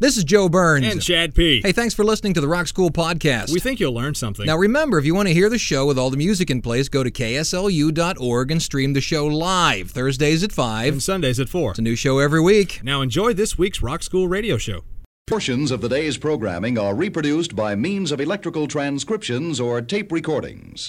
This is Joe Burns. And Chad P. Hey, thanks for listening to the Rock School Podcast. We think you'll learn something. Now remember, if you want to hear the show with all the music in place, go to kslu.org and stream the show live, Thursdays at 5. And Sundays at 4. It's a new show every week. Now enjoy this week's Rock School radio show. Portions of the day's programming are reproduced by means of electrical transcriptions or tape recordings.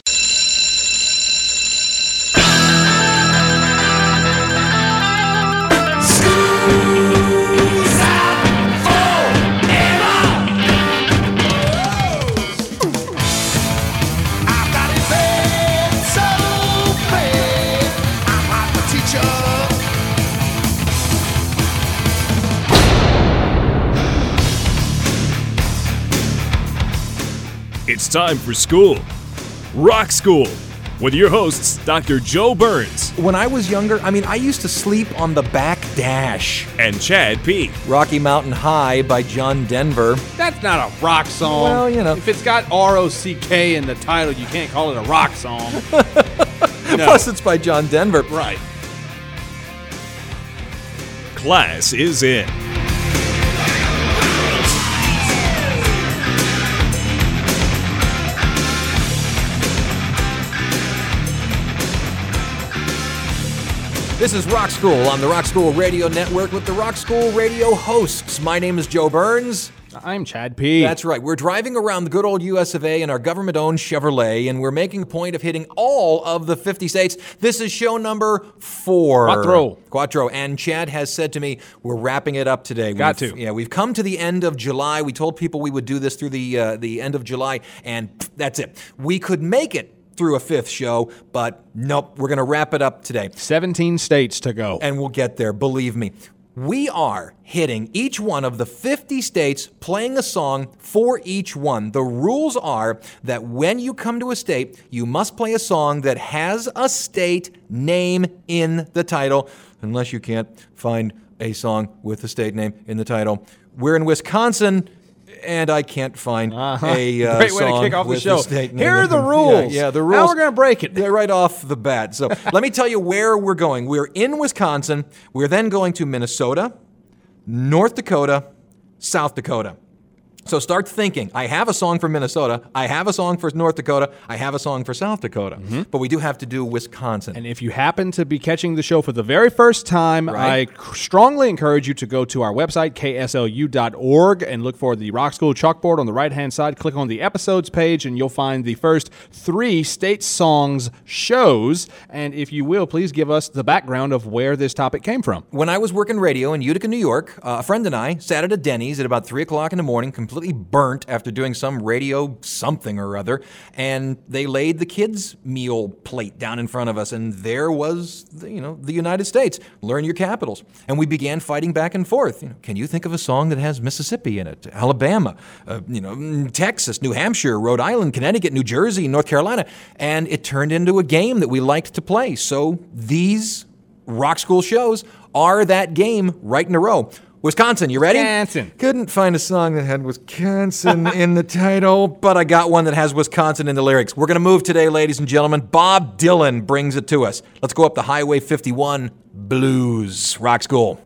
It's time for school. Rock School with your hosts, Dr. Joe Burns. When I was younger, I used to sleep on the back dash. And Chad P. Rocky Mountain High by John Denver. That's not a rock song. Well, you know. If it's got R-O-C-K in the title, you can't call it a rock song. No. Plus, it's by John Denver. Right. Class is in. This is Rock School on the Rock School Radio Network with the Rock School Radio hosts. My name is Joe Burns. I'm Chad P. That's right. We're driving around the good old US of A in our government-owned Chevrolet, and we're making a point of hitting all of the 50 states. This is show number 4. Quattro. And Chad has said to me, we're wrapping it up today. Yeah, we've come to the end of July. We told people we would do this through the end of July, and that's it. We could make it through a 5th show, but nope, we're going to wrap it up today. 17 states to go. And we'll get there, believe me. We are hitting each one of the 50 states, playing a song for each one. The rules are that when you come to a state, you must play a song that has a state name in the title, unless you can't find a song with a state name in the title. We're in Wisconsin, and I can't find a Great way song to kick off the with show. a state name. Here are the rules. Yeah, the rules. How we're going to break it. They're right off the bat. So let me tell you where we're going. We're in Wisconsin. We're then going to Minnesota, North Dakota, South Dakota. So start thinking. I have a song for Minnesota. I have a song for North Dakota. I have a song for South Dakota. But we do have to do Wisconsin. And if you happen to be catching the show for the very first time, Right. I strongly encourage you to go to our website, kslu.org, and look for the Rock School chalkboard on the right-hand side. Click on the episodes page, and you'll find the first 3 state songs shows. And if you will, please give us the background of where this topic came from. When I was working radio in Utica, New York, a friend and I sat at a Denny's at about 3 o'clock in the morning, completely burnt after doing some radio something or other, and they laid the kids' meal plate down in front of us, and there was, the United States. Learn your capitals. And we began fighting back and forth. Can you think of a song that has Mississippi in it? Alabama, Texas, New Hampshire, Rhode Island, Connecticut, New Jersey, North Carolina. And it turned into a game that we liked to play. So these Rock School shows are that game right in a row. Wisconsin, you ready? Wisconsin. Couldn't find a song that had Wisconsin in the title, but I got one that has Wisconsin in the lyrics. We're going to move today, ladies and gentlemen. Bob Dylan brings it to us. Let's go up the Highway 51 Blues. Rock School.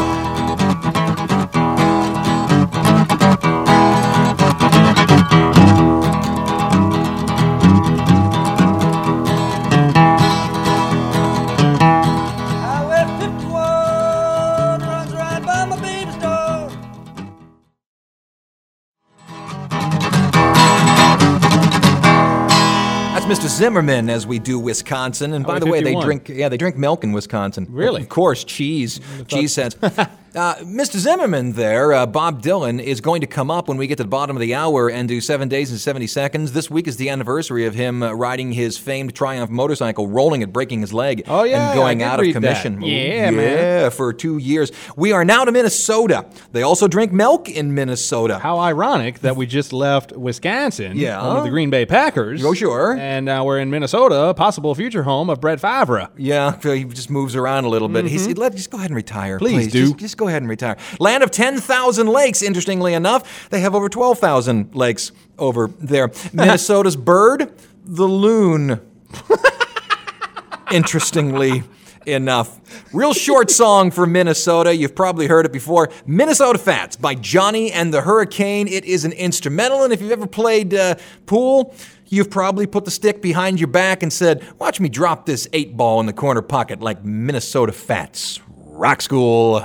Mr. Zimmerman as we do Wisconsin. And by the way, they drink milk in Wisconsin. Really? Of course, cheese sense. Mr. Zimmerman there, Bob Dylan, is going to come up when we get to the bottom of the hour and do 7 days and 70 seconds. This week is the anniversary of him riding his famed Triumph motorcycle, rolling it, breaking his leg, and going out of commission. Yeah, man. Yeah, for 2 years. We are now to Minnesota. They also drink milk in Minnesota. How ironic that we just left Wisconsin, Yeah. home of the Green Bay Packers. Oh, sure. And now we're in Minnesota, possible future home of Brett Favre. Yeah, so he just moves around a little bit. Just go ahead and retire. Please do. Just go ahead and retire. Land of 10,000 lakes, interestingly enough. They have over 12,000 lakes over there. Minnesota's bird, the loon. Interestingly enough. Real short song for Minnesota. You've probably heard it before. Minnesota Fats by Johnny and the Hurricane. It is an instrumental, and if you've ever played pool, you've probably put the stick behind your back and said, watch me drop this 8-ball in the corner pocket like Minnesota Fats. Rock School.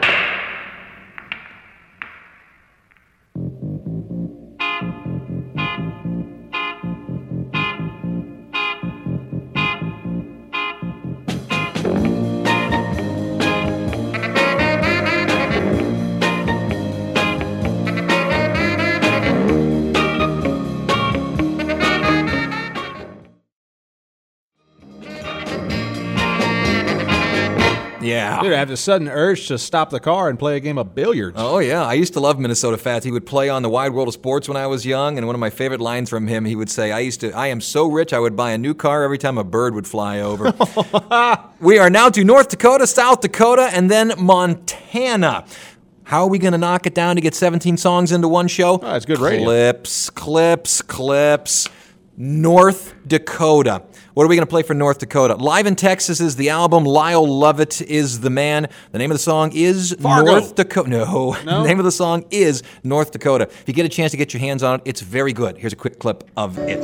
Yeah. Dude, I have this sudden urge to stop the car and play a game of billiards. Oh, yeah. I used to love Minnesota Fats. He would play on the Wide World of Sports when I was young, and one of my favorite lines from him, he would say, I am so rich I would buy a new car every time a bird would fly over. We are now to North Dakota, South Dakota, and then Montana. How are we going to knock it down to get 17 songs into one show? Oh, that's good radio. Clips. North Dakota. What are we going to play for North Dakota? Live in Texas is the album. Lyle Lovett is the man. The name of the song is Fargo. North Dakota. No. The name of the song is North Dakota. If you get a chance to get your hands on it, it's very good. Here's a quick clip of it.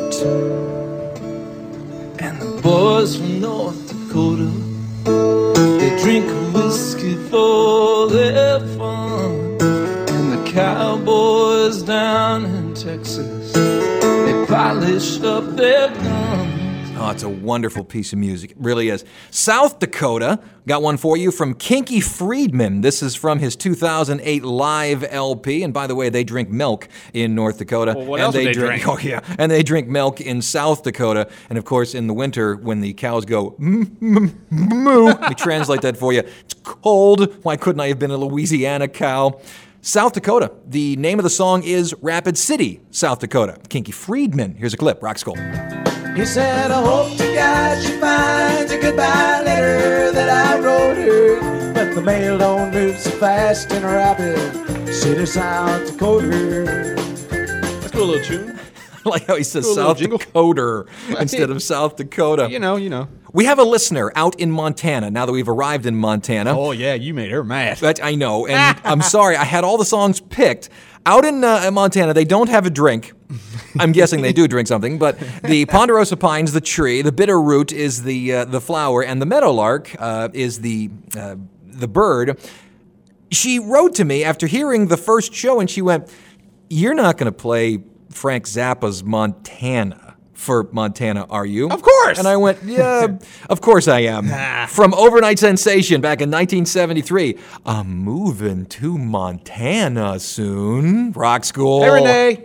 And the boys from North Dakota, they drink whiskey for their fun. And the cowboys down in Texas, they polish up their guns. Oh, it's a wonderful piece of music. It really is. South Dakota, got one for you from Kinky Friedman. This is from his 2008 live LP. And by the way, they drink milk in North Dakota. Well, what and else would they drink? Oh, yeah. And they drink milk in South Dakota. And of course, in the winter, when the cows go moo, let me translate that for you. It's cold. Why couldn't I have been a Louisiana cow? South Dakota. The name of the song is Rapid City, South Dakota. Kinky Friedman. Here's a clip. Rock School. He said, I hope to God she finds a goodbye letter that I wrote her. But the mail don't move so fast in Rapid City, South Dakota. Let's do a little tune. I like how he says Do a little South jingle. Dakota instead of South Dakota. You know. We have a listener out in Montana now that we've arrived in Montana. Oh, yeah, you made her mad. That I know, and I'm sorry, I had all the songs picked. Out in Montana, they don't have a drink. I'm guessing they do drink something, but the ponderosa pine's the tree, the bitter root is the flower, and the meadowlark is the bird. She wrote to me after hearing the first show, and she went, "You're not going to play Frank Zappa's Montana for Montana, are you?" Of course! And I went, yeah, of course I am. From Overnight Sensation back in 1973. I'm moving to Montana soon. Rock School. Hey, Renee.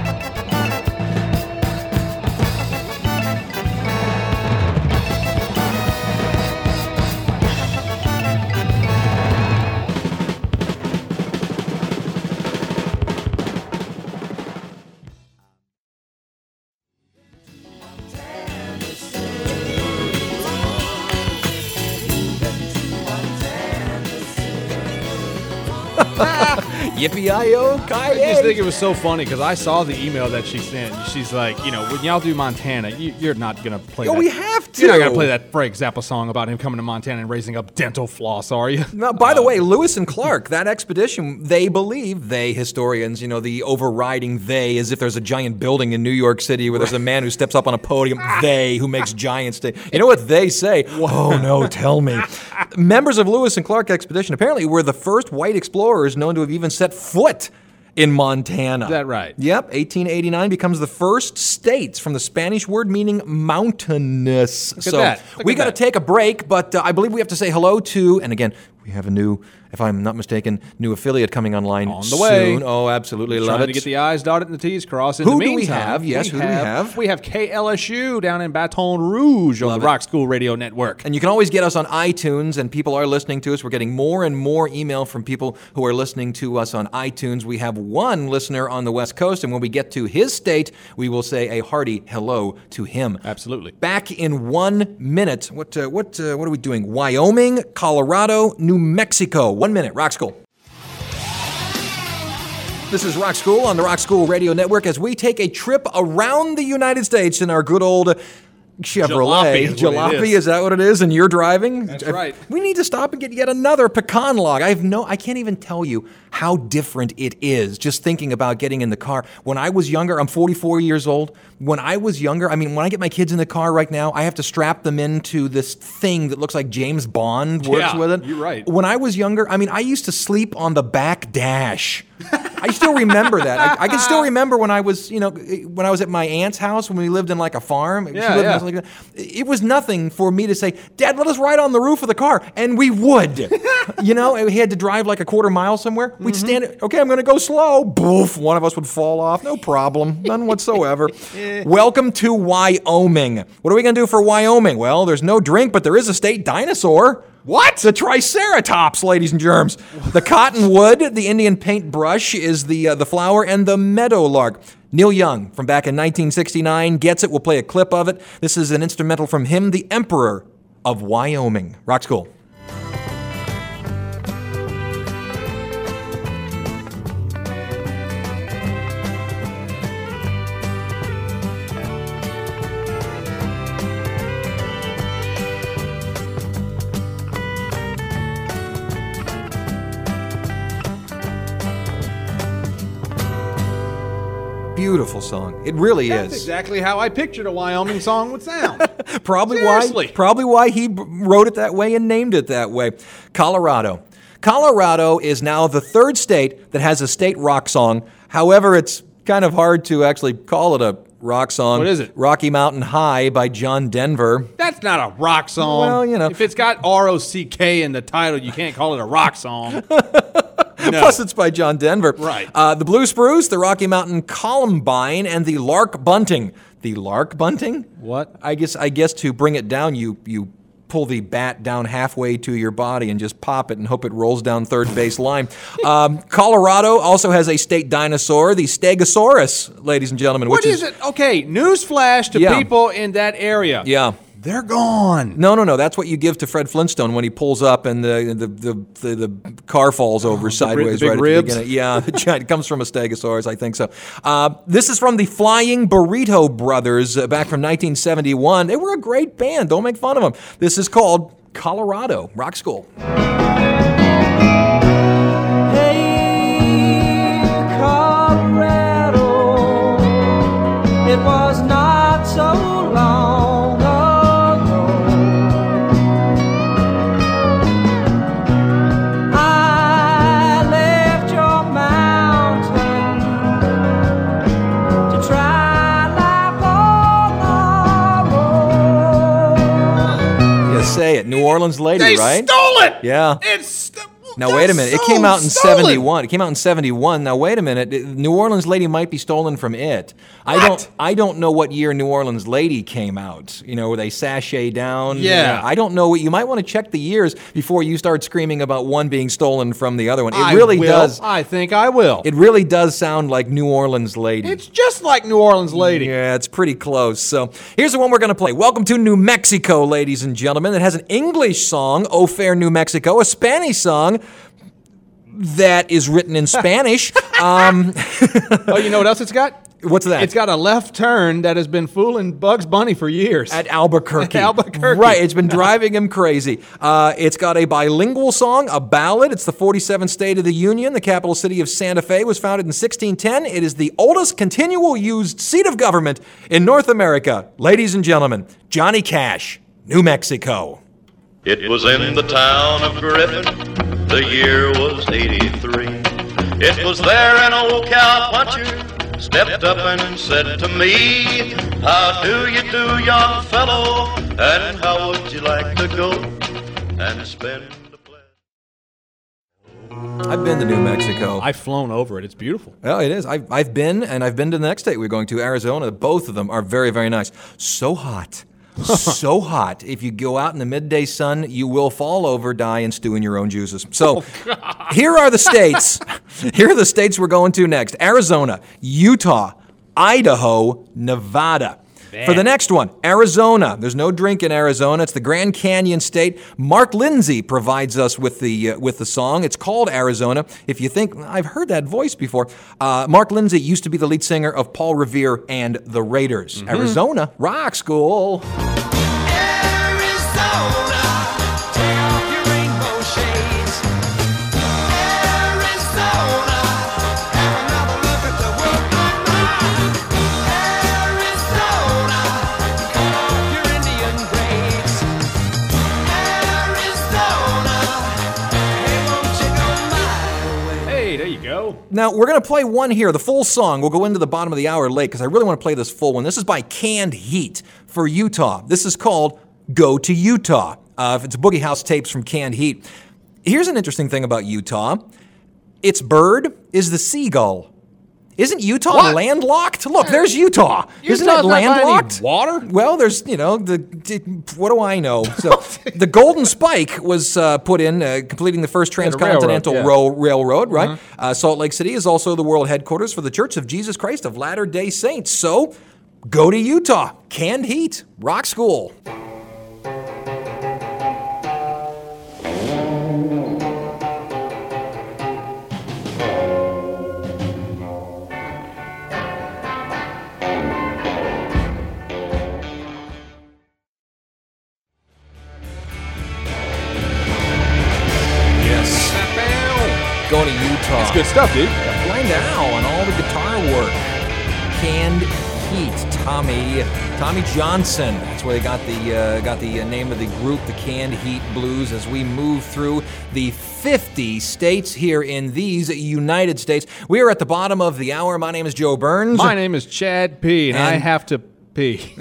Yippee-i-o, I just think it was so funny because I saw the email that she sent. She's like, when y'all do Montana, you're not going to play that. we have to. You're not going to play that Frank Zappa song about him coming to Montana and raising up dental floss, are you? Now, by the way, Lewis and Clark, that expedition, they believe, historians, the overriding they, as if there's a giant building in New York City where there's a man who steps up on a podium, they, who makes giants. You know what they say? Oh, no, tell me. Members of Lewis and Clark expedition apparently were the first white explorers known to have even set foot in Montana. Is that right? Yep. 1889 becomes the first state from the Spanish word meaning mountainous. Look at that. Look We at got to that. take a break, but I believe we have to say hello to, and again, we have a new, if I'm not mistaken, new affiliate coming online On the way. soon. Oh, absolutely love Trying it. to get the I's dotted and the T's crossed. In Who the do we meantime, have? Yes, who do we have? We have KLSU down in Baton Rouge on Love the it. Rock School Radio Network. And you can always get us on iTunes, and people are listening to us. We're getting more and more email from people who are listening to us on iTunes. We have one listener on the West Coast, and when we get to his state, we will say a hearty hello to him. Absolutely. Back in 1 minute. What are we doing? Wyoming, Colorado, New Mexico. 1 minute. Rock School. This is Rock School on the Rock School Radio Network as we take a trip around the United States in our good old Jalopy Chevrolet. is what it Jalopy, is. is that what it is? And you're driving? That's right. We need to stop and get yet another pecan log. I can't even tell you how different it is just thinking about getting in the car. When I was younger, I'm 44 years old. When I was younger, when I get my kids in the car right now, I have to strap them into this thing that looks like James Bond works with it. You're right. When I was younger, I used to sleep on the back dash. I still remember that. I can still remember when I was at my aunt's house when we lived in like a farm. She lived in like that. It was nothing for me to say, Dad, let us ride on the roof of the car. And we would. We had to drive like a quarter mile somewhere. We'd stand, okay, I'm going to go slow. Boof, one of us would fall off. No problem. None whatsoever. Welcome to Wyoming. What are we going to do for Wyoming? Well, there's no drink, but there is a state dinosaur. What? The Triceratops, ladies and germs. The cottonwood, the Indian paintbrush is the flower, and the meadowlark. Neil Young, from back in 1969, gets it. We'll play a clip of it. This is an instrumental from him, the Emperor of Wyoming. Rock School. Beautiful song. It really That's is. exactly how I pictured a Wyoming song would sound. Probably Seriously. why he wrote it that way and named it that way. Colorado. Colorado is now the third state that has a state rock song. However, it's kind of hard to actually call it a rock song. What is it? Rocky Mountain High by John Denver. That's not a rock song. Well, If it's got R-O-C-K in the title, you can't call it a rock song. No. Plus, it's by John Denver. Right. The Blue Spruce, the Rocky Mountain Columbine, and the Lark Bunting. The Lark Bunting? What? I guess to bring it down, you pull the bat down halfway to your body and just pop it and hope it rolls down third base line. Colorado also has a state dinosaur, the Stegosaurus, ladies and gentlemen. What is it? Okay, newsflash to people in that area. Yeah. They're gone. No. That's what you give to Fred Flintstone when he pulls up and the car falls over sideways big right ribs? at the beginning. Yeah, it comes from a Stegosaurus, I think so. This is from the Flying Burrito Brothers back from 1971. They were a great band. Don't make fun of them. This is called Colorado. Rock School. Hey, Colorado, it was not so long ago. I left your mountain to try life on the road. You say it. New Orleans Lady, They right? stole it. Yeah. Now, wait a minute. It came out in 71. It came out in 71. Now, wait a minute. New Orleans Lady might be stolen from it. I don't know what year New Orleans Lady came out. Where they sashay down. Yeah. I don't know. You might want to check the years before you start screaming about one being stolen from the other one. It I really will. does. I think I will. It really does sound like New Orleans Lady. It's just like New Orleans Lady. Yeah, it's pretty close. So here's the one we're going to play. Welcome to New Mexico, ladies and gentlemen. It has an English song, O Fair New Mexico, a Spanish song that is written in Spanish. Oh, you know what else it's got? What's that? It's got a left turn that has been fooling Bugs Bunny for years. At Albuquerque. At Albuquerque. Right, it's been driving him crazy. It's got a bilingual song, a ballad. It's the 47th state of the Union. The capital city of Santa Fe was founded in 1610. It is the oldest continual used seat of government in North America. Ladies and gentlemen, Johnny Cash, New Mexico. It was in the town of Griffin, the year was 83. It was there an old cowpuncher stepped up and said to me, how do you do, young fellow, and how would you like to go and spend the pleasure? I've been to New Mexico. I've flown over it. It's beautiful. Well, it is. I've been, and I've been to the next state we're going to, Arizona. Both of them are very, very nice. So hot. So hot. If you go out in the midday sun, you will fall over, die, and stew in your own juices. So here are the states. Here are the states we're going to next. Arizona, Utah, Idaho, Nevada. For the next one, Arizona. There's no drink in Arizona. It's the Grand Canyon State. Mark Lindsay provides us with the song. It's called Arizona. If you think, I've heard that voice before, Mark Lindsay used to be the lead singer of Paul Revere and the Raiders. Arizona, rock school. Now, we're going to play one here, the full song. We'll go into the bottom of the hour late because I really want to play this full one. This is by Canned Heat for Utah. This is called Go to Utah. It's Boogie House tapes from Canned Heat. Here's an interesting thing about Utah. Its bird is the seagull. Isn't Utah landlocked? Look, there's Utah. Isn't it landlocked? Water? Well, there's, what do I know? So the Golden Spike was put in, completing the first transcontinental railroad, right? Salt Lake City is also the world headquarters for the Church of Jesus Christ of Latter-day Saints. So go to Utah. Canned Heat. Rock school. Going to Utah. It's good stuff, dude. Blind Owl and all the guitar work. Canned Heat. Tommy Johnson. That's where they got the name of the group, the Canned Heat Blues. As we move through the 50 states here in these United States, we are at the bottom of the hour. My name is Joe Burns. My name is Chad P. And I have to pee.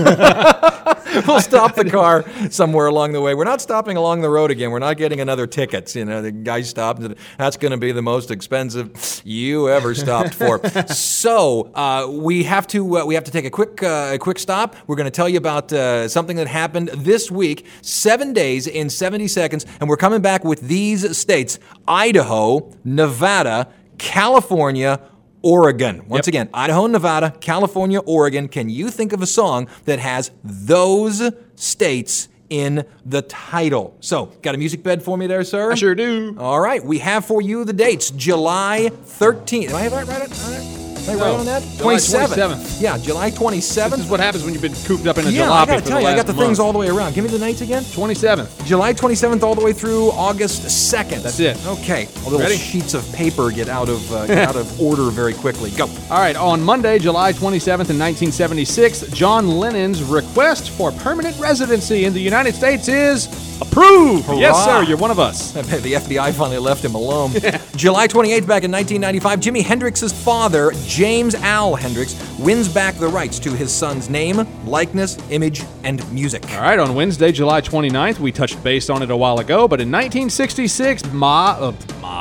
We'll stop the car somewhere along the way. We're not stopping along the road again. We're not getting another ticket. The guy stopped. That's going to be the most expensive you ever stopped for. So we have to take a quick stop. We're going to tell you about something that happened this week. 7 days in 70 seconds, and we're coming back with these states: Idaho, Nevada, California, Oregon. Once again, Idaho, Nevada, California, Oregon. Can you think of a song that has those states in the title? So, got a music bed for me there, sir? I sure do. All right, we have for you the dates. July 13th. Am I right on that? 27th. Yeah, July 27th. This is what happens when you've been cooped up in a jalopy. Yeah, I got to tell you, I got the month. things all the way around. Give me the nights again. 27th. July 27th all the way through August 2nd. That's it. Okay. Little Ready? sheets of paper get out of order very quickly. Go. All right, on Monday, July 27th in 1976, John Lennon's request for permanent residency in the United States is approved. Hurrah. Yes, sir, you're one of us. The FBI finally left him alone. July 28th, back in 1995, Jimi Hendrix's father, James Al Hendrix, wins back the rights to his son's name, likeness, image, and music. All right, on Wednesday, July 29th, we touched base on it a while ago, but in 1966, Bob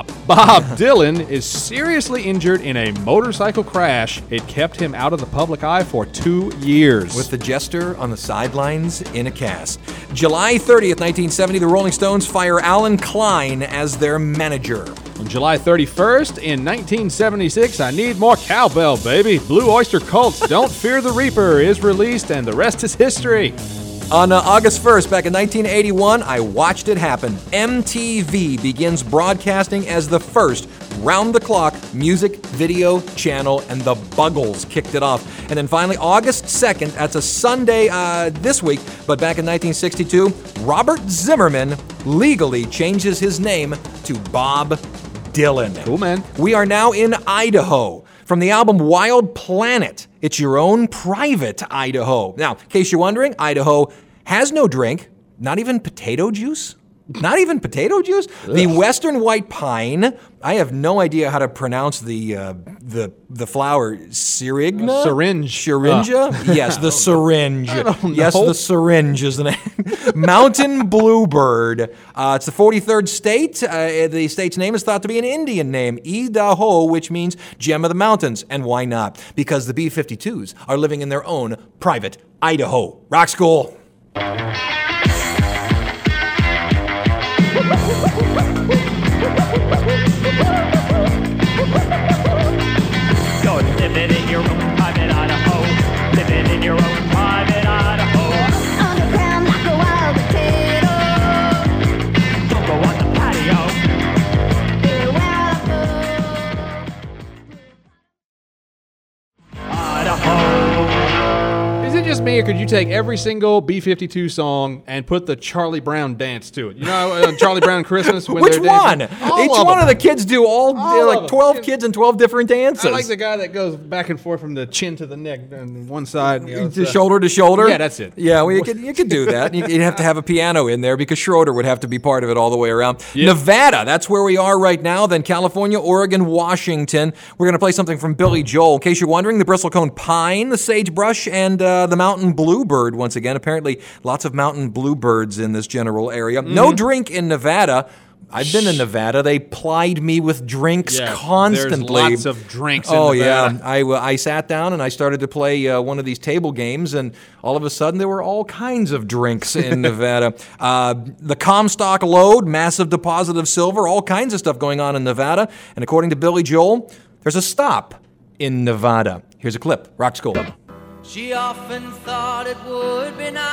Dylan is seriously injured in a motorcycle crash. It kept him out of the public eye for 2 years. With the jester on the sidelines in a cast. July 30th, 1970, the Rolling Stones fire Alan Klein as their manager. On July 31st, in 1976, I Need More Cowbell, Baby. Blue Oyster Cult's Don't Fear the Reaper is released, and the rest is history. On August 1st, back in 1981, I watched it happen. MTV begins broadcasting as the first round-the-clock music video channel, and the Buggles kicked it off. And then finally, August 2nd, that's a Sunday this week, but back in 1962, Robert Zimmerman legally changes his name to Bob Dylan. Cool, man. We are now in Idaho. From the album Wild Planet, it's your own private Idaho. Now, in case you're wondering, Idaho has no drink, not even potato juice. Not even potato juice? Ugh. The western white pine, I have no idea how to pronounce the flower. Syrigna? Syringe. Syringa? Yes, the syringe. I don't know. Yes, the syringe is the name. Mountain bluebird. It's the 43rd state. The state's name is thought to be an Indian name, Idaho, which means gem of the mountains. And why not? Because the B-52s are living in their own private Idaho. Rock school. You're living in your own private Idaho. living in your own private Idaho. Underground like a wild potato. Don't go on the patio. Is it just me, or could you take every single B-52 song and put the Charlie Brown dance to it? You know, Charlie Brown Christmas? When Which they're one? dancing? Each All one them. of the kids do all of like 12 them. kids and 12 different dances. I like the guy that goes back and forth from the chin to the neck on one side. You know, Shoulder to shoulder? Yeah, that's it. Yeah, well, you could do that. You'd have to have a piano in there because Schroeder would have to be part of it all the way around. Yep. Nevada, that's where we are right now. Then California, Oregon, Washington. We're going to play something from Billy Joel. In case you're wondering, the bristlecone pine, the sagebrush, and the mountain bluebird once again. Apparently, lots of mountain bluebirds in this general area. No drink in Nevada. I've been in Nevada. They plied me with drinks constantly. There's lots of drinks in Yeah. Nevada. I sat down and I started to play one of these table games, and all of a sudden there were all kinds of drinks in Nevada. The Comstock lode, massive deposit of silver, all kinds of stuff going on in Nevada. And according to Billy Joel, there's a stop in Nevada. Here's a clip. Rock School. She often thought it would be nice.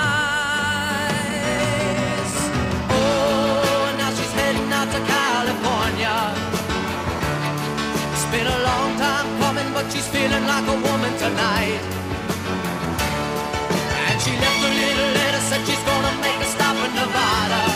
Oh, now she's heading out to California. It's been a long time coming, but she's feeling like a woman tonight. And she left a little letter, said she's gonna make a stop in Nevada.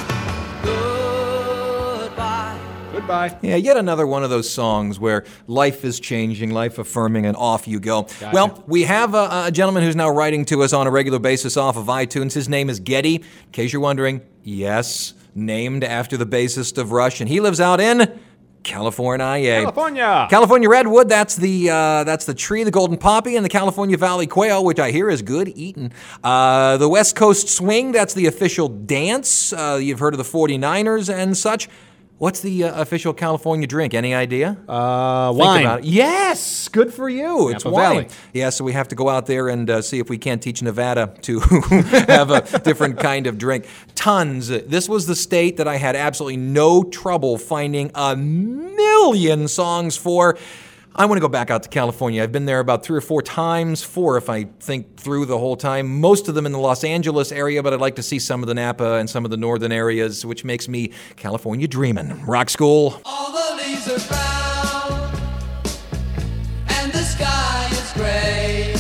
Goodbye. Goodbye. Yeah, yet another one of those songs where life is changing, life affirming, and off you go. Gotcha. Well, we have a gentleman who's now writing to us on a regular basis off of iTunes. His name is Getty. In case you're wondering, yes, named after the bassist of Rush, and he lives out in California. California redwood, that's the tree, the golden poppy, and the California Valley quail, which I hear is good eating. The West Coast swing, that's the official dance. You've heard of the 49ers and such. What's the official California drink? Any idea? Wine. Think about it. Yes, good for you. It's Napa wine. Valley. Yeah, so we have to go out there and see if we can't teach Nevada to have a different kind of drink. Tons. This was the state that I had absolutely no trouble finding a million songs for. I want to go back out to California. I've been there about 3 or 4 times, 4 if I think through the whole time. Most of them in the Los Angeles area, but I'd like to see some of the Napa and some of the northern areas, which makes me California dreaming. Rock School. All the leaves are brown and the sky is gray.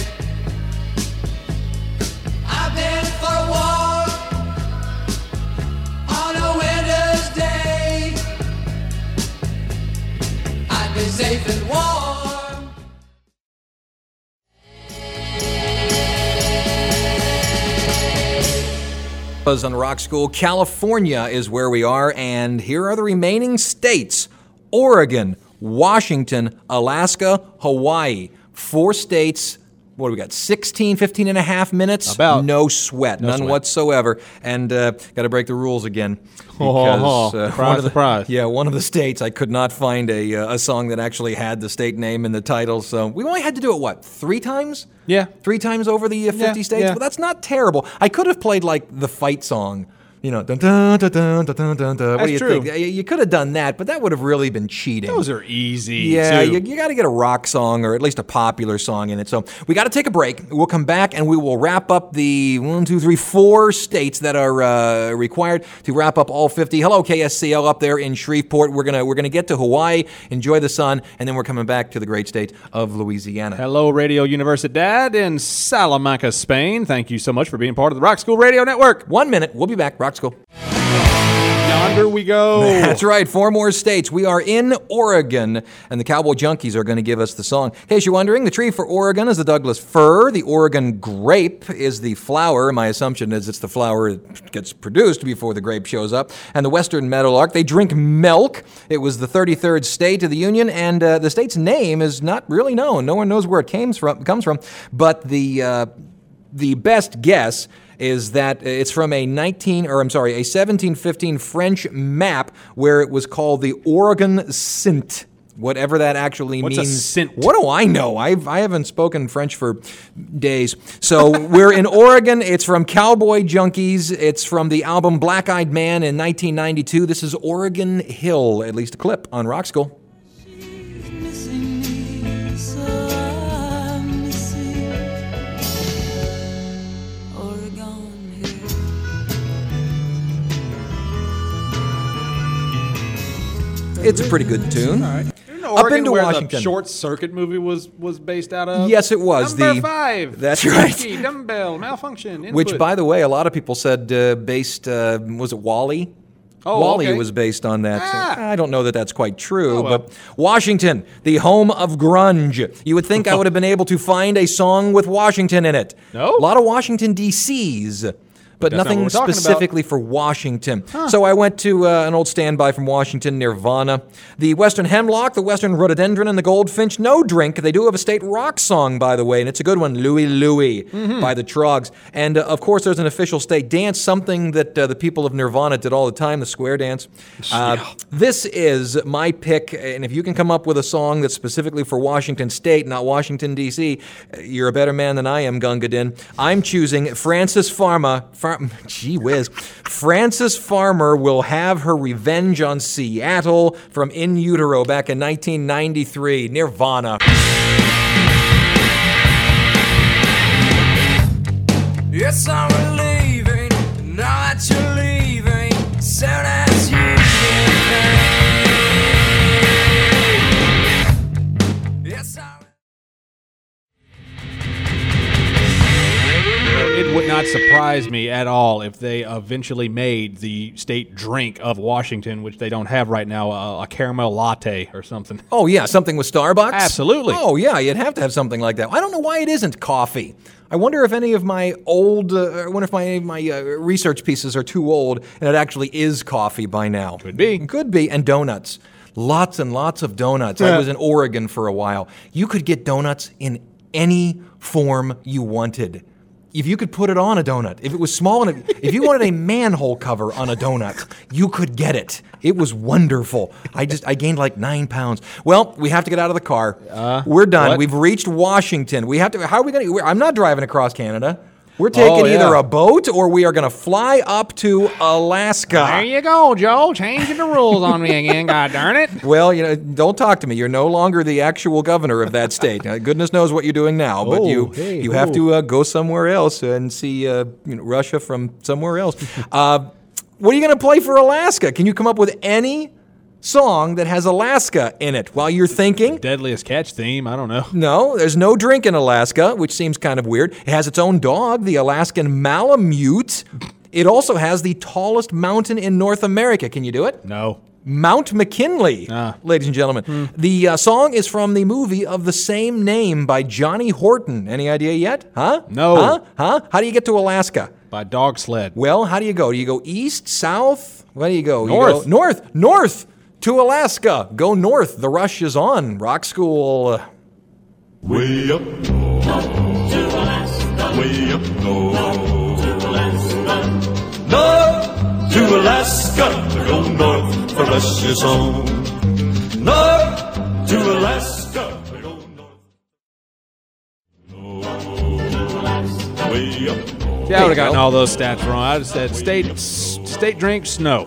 I've been for a walk on a winter's day. I'd be safe and warm. On Rock School, California is where we are, and here are the remaining states: Oregon, Washington, Alaska, Hawaii. 4 states. What do we got? 15 and a half minutes? About. No sweat. No None sweat. whatsoever. And got to break the rules again. Because, Surprise. Yeah, one of the states, I could not find a song that actually had the state name in the title. So we only had to do it, 3 times? Yeah. 3 times over the 50 states? yeah. Well, that's not terrible. I could have played, the fight song. You know, dun dun dun dun dun dun dun. What do you That's true. think? You could have done that, but that would have really been cheating. Those are easy. Yeah, too. you got to get a rock song or at least a popular song in it. So we got to take a break. We'll come back and we will wrap up the 4 states that are required to wrap up all 50. Hello, KSCL up there in Shreveport. We're gonna get to Hawaii, enjoy the sun, and then we're coming back to the great state of Louisiana. Hello, Radio Universidad in Salamanca, Spain. Thank you so much for being part of the Rock School Radio Network. 1 minute. We'll be back. Rock School. Yonder we go. That's right. 4 more states. We are in Oregon, and the Cowboy Junkies are going to give us the song. In case you're wondering, the tree for Oregon is the Douglas fir. The Oregon grape is the flower. My assumption is it's the flower that gets produced before the grape shows up. And the Western meadowlark, they drink milk. It was the 33rd state of the Union, and the state's name is not really known. No one knows where it comes from. But the best guess is that it's from a 1715 French map where it was called the Oregon Cint. Whatever that actually What's means. a cint? What do I know? I haven't spoken French for days. So we're in Oregon. It's from Cowboy Junkies. It's from the album Black Eyed Man in 1992. This is Oregon Hill, at least a clip on Rock School. It's a pretty good tune. All right. Up Oregon, into where Washington. the Short Circuit movie was based out of? Yes, it was. Number 5. That's right. Key, dumbbell, malfunction, input. Which, by the way, a lot of people said based, was it Wall-E? Oh, Wall-E okay. was based on that. Ah. I don't know that that's quite true, Oh, well. but Washington, the home of grunge. You would think I would have been able to find a song with Washington in it. No? A lot of Washington, D.C.'s. But that's not nothing what we're talking about. specifically for Washington. So I went to an old standby from Washington, Nirvana. The Western Hemlock, the Western Rhododendron, and the Goldfinch No Drink. They do have a state rock song, by the way, and it's a good one, Louie Louie by the Trogs. And, of course, there's an official state dance, something that the people of Nirvana did all the time, the square dance. This is my pick, and if you can come up with a song that's specifically for Washington State, not Washington, D.C., you're a better man than I am, Gunga Din. I'm choosing Frances Farmer. Gee whiz. Frances Farmer will have her revenge on Seattle from In Utero back in 1993. Nirvana. Yes, I'm relieving, now that you're leaving, soon as you get paid. Yes, I'm... It would not surprise me at all if they eventually made the state drink of Washington, which they don't have right now, a caramel latte or something. Oh, yeah, something with Starbucks? Absolutely. Oh, yeah, you'd have to have something like that. I don't know why it isn't coffee. I wonder if any of my old, I wonder if my research pieces are too old and it actually is coffee by now. Could be. Could be. And donuts. Lots and lots of donuts. I was in Oregon for a while. You could get donuts in any form you wanted. If you could put it on a donut, if it was small, and if you wanted a manhole cover on a donut, you could get it. It was wonderful. I gained like 9 pounds. Well, we have to get out of the car. We're done. what? We've reached Washington. We have to. How are we going to? I'm not driving across Canada. We're taking Oh, yeah. either a boat or we are going to fly up to Alaska. There you go, Joe. Changing the rules on me again, god darn it. Well, don't talk to me. You're no longer the actual governor of that state. Goodness knows what you're doing now, but you have to go somewhere else and see Russia from somewhere else. What are you going to play for Alaska? Can you come up with any song that has Alaska in it while you're thinking? Deadliest Catch theme, I don't know. No, there's no drink in Alaska, which seems kind of weird. It has its own dog, the Alaskan Malamute. It also has the tallest mountain in North America. Can you do it? No. Mount McKinley, ladies and gentlemen. The song is from the movie of the same name by Johnny Horton. Any idea yet? Huh? No. Huh? How do you get to Alaska? By dog sled. Well, how do you go? Do you go east, south? Where do you go? North. You go north to Alaska. Go north. The rush is on. Rock School. Way up north to Alaska. Way up north to Alaska. North to Alaska. Go north, the rush is on. North to Alaska. Go north. North to Alaska. Way up north. See, I would have gotten all those stats wrong. I would have said state drink, snow.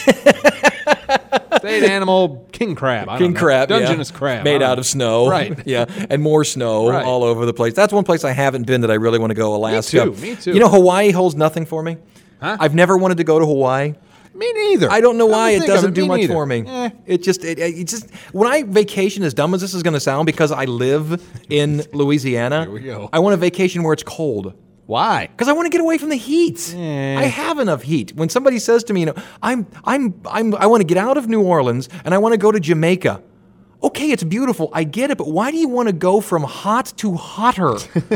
State animal, king crab. King crab, Dungeness crab. Made out of snow. Right. Yeah, and more snow Right. all over the place. That's one place I haven't been that I really want to go, Alaska. Me too. You know, Hawaii holds nothing for me. Huh? I've never wanted to go to Hawaii. Me neither. I don't know why it think of doesn't do me much neither. for me. It just when I vacation, as dumb as this is going to sound, because I live in Louisiana, Here we go. I want a vacation where it's cold. Why? Because I want to get away from the heat. I have enough heat. When somebody says to me, I want to get out of New Orleans and I want to go to Jamaica. Okay, it's beautiful. I get it, but why do you want to go from hot to hotter?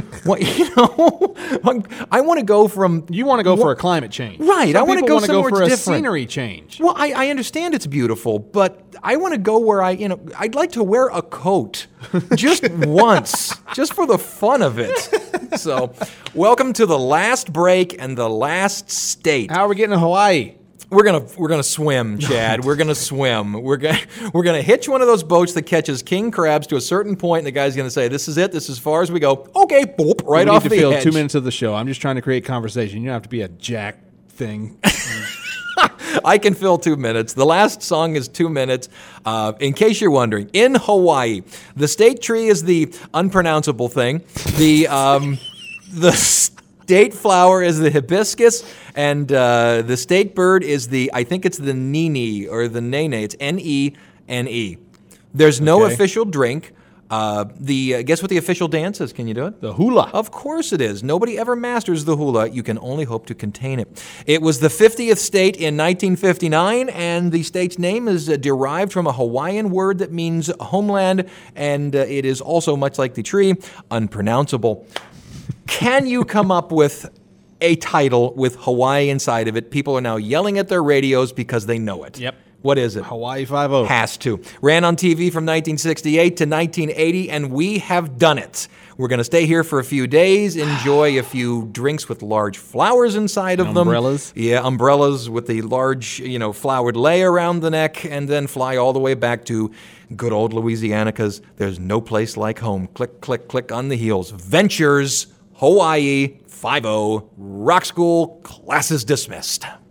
I want to go from. You want to go for a climate change, right? Some I want to people go wanna somewhere for a different. scenery change. Well, I understand it's beautiful, but I want to go where I'd like to wear a coat just once, just for the fun of it. So, welcome to the last break and the last state. How are we getting to Hawaii? We're gonna swim, Chad. We're gonna swim. We're gonna hitch one of those boats that catches king crabs to a certain point, and the guy's gonna say, "This is it. This is as far as we go." Okay, boop, right off the We need to fill edge. 2 minutes of the show. I'm just trying to create conversation. You don't have to be a jack thing. I can fill 2 minutes. The last song is 2 minutes. In case you're wondering, in Hawaii, the state tree is the unpronounceable thing. The state flower is the hibiscus, and the state bird is I think it's the nini or the nene. It's Nene. There's no Okay. official drink. Guess what the official dance is? Can you do it? The hula. Of course it is. Nobody ever masters the hula. You can only hope to contain it. It was the 50th state in 1959, and the state's name is derived from a Hawaiian word that means homeland, and it is also, much like the tree, unpronounceable. Can you come up with a title with Hawaii inside of it? People are now yelling at their radios because they know it. Yep. What is it? Hawaii 5-0. Has to. Ran on TV from 1968 to 1980, and we have done it. We're going to stay here for a few days, enjoy a few drinks with large flowers inside of them. Umbrellas? Yeah, umbrellas with the large, flowered lei around the neck, and then fly all the way back to good old Louisiana, because there's no place like home. Click, click, click on the heels. Ventures, Hawaii, 5-0, Rock School, classes dismissed.